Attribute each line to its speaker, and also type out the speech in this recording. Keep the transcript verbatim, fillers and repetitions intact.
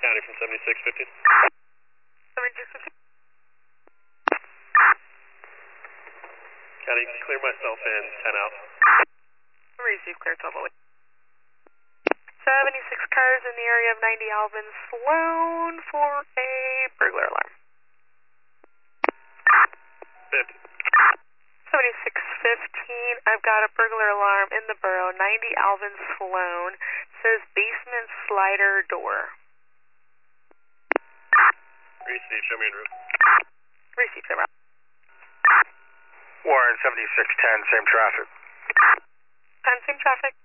Speaker 1: County from seventy-six fifteen.
Speaker 2: seventy-six fifteen.
Speaker 1: County, clear myself in, ten out.
Speaker 2: Receive, clear twelve oh eight. seventy-six cars in the area of ninety Alvin Sloan for a burglar alarm.
Speaker 1: fifty.
Speaker 2: seventy-six fifteen, I've got a burglar alarm in the borough, ninety Alvin Sloan, says basement slider door.
Speaker 1: Receive, show me en route.
Speaker 2: Receive, sir.
Speaker 3: Warren, seventy-six ten, same traffic.
Speaker 2: ten, same traffic.